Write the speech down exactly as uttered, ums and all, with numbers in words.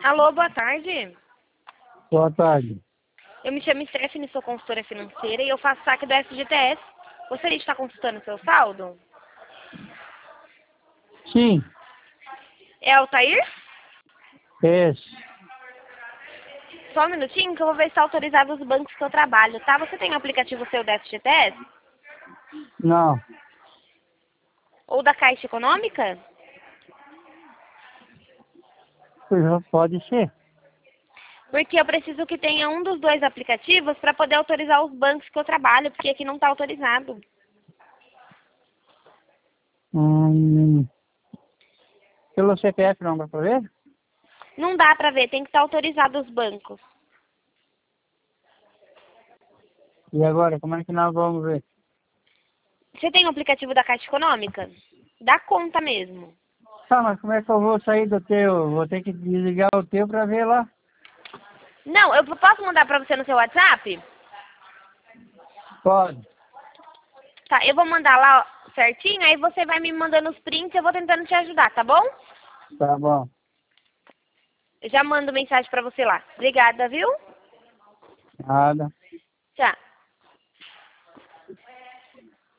Alô, boa tarde. Boa tarde. Eu me chamo Stephanie, sou consultora financeira e eu faço saque do F G T S. Gostaria de estar consultando seu saldo? Sim, É Altair? esse. Só um minutinho que eu vou ver se está autorizado os bancos que eu trabalho, tá? Você tem o aplicativo seu da F G T S? Não, Ou da Caixa Econômica? já pode ser. Porque eu preciso que tenha um dos dois aplicativos para poder autorizar os bancos que eu trabalho, porque aqui não está autorizado. Hum, pelo C P F não dá pra ver? Não dá para ver, tem que estar autorizado os bancos. E agora, como é que nós vamos ver? Você tem o aplicativo da Caixa Econômica? Dá conta mesmo. Tá, mas como é que eu vou sair do teu? Vou ter que desligar o teu pra ver lá? Não, eu posso mandar para você no seu WhatsApp? Pode. Tá, eu vou mandar lá certinho, aí você vai me mandando os prints e eu vou tentando te ajudar, tá bom? Tá bom. Eu já mando mensagem pra você lá. Obrigada, viu? Nada. Tchau.